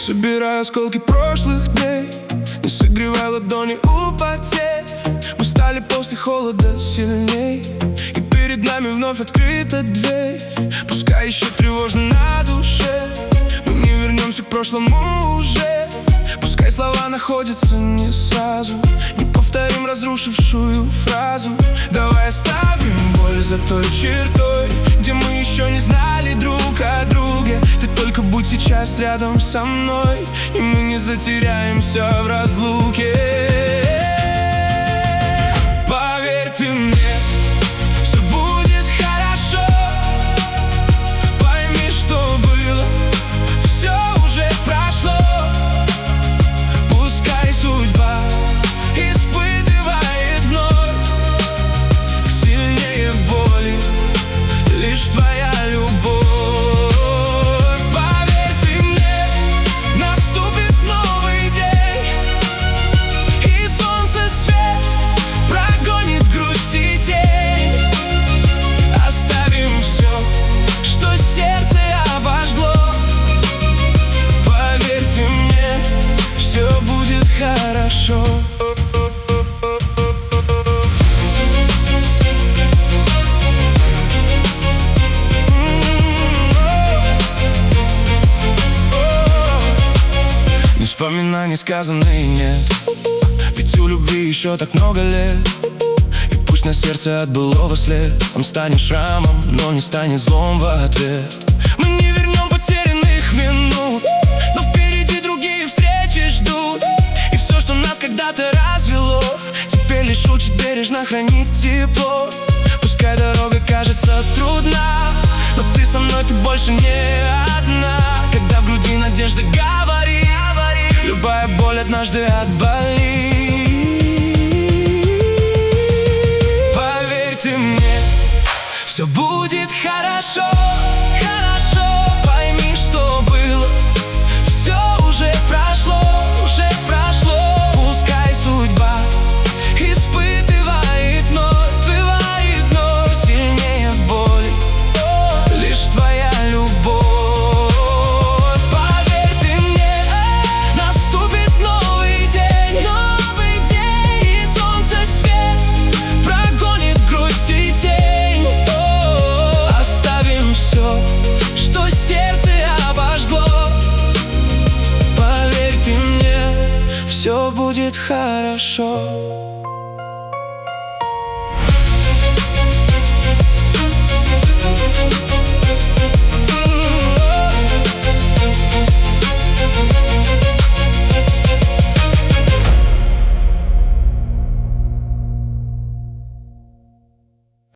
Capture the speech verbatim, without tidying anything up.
Собираю осколки прошлых дней, не согревай ладони у потерь. Мы стали после холода сильней, и перед нами вновь открыта дверь. Пускай еще тревожно на душе, мы не вернемся к прошлому уже. Пускай слова находятся не сразу, не повторим разрушившую фразу. Давай оставим боль за той чертой, где мы еще не знали друг о друге. Ты только будь сейчас рядом со мной, и мы не затеряемся в разлуке. Поверь ты мне, все будет хорошо. Пойми, что было, все уже прошло. Пускай судьба испытывает вновь, сильнее боли лишь твоя любовь. Поверь ты мне, наступит новый день, и солнце свет прогонит грусть и тень. Оставим все, что сердце обожгло. Поверь ты мне, все будет хорошо. Не вспоминай несказанное, нет, ведь у любви еще так много лет. И пусть на сердце от былого след, он станет шрамом, но не станет злом в ответ. Мы не вернем потерянных минут, но впереди другие встречи ждут. И все, что нас когда-то развело, теперь лишь учит бережно хранить тепло. Пускай дорога кажется трудна, но ты со мной, ты больше не одна. Когда в груди надежда говорит, любая боль однажды отболит. Поверь ты мне, все будет хорошо. Хорошо. Пойми, что было, все уже прошло, уже прошло. Пускай судьба испытывает вновь, бывает вновь, сильнее боли лишь твоя любовь. Все будет хорошо.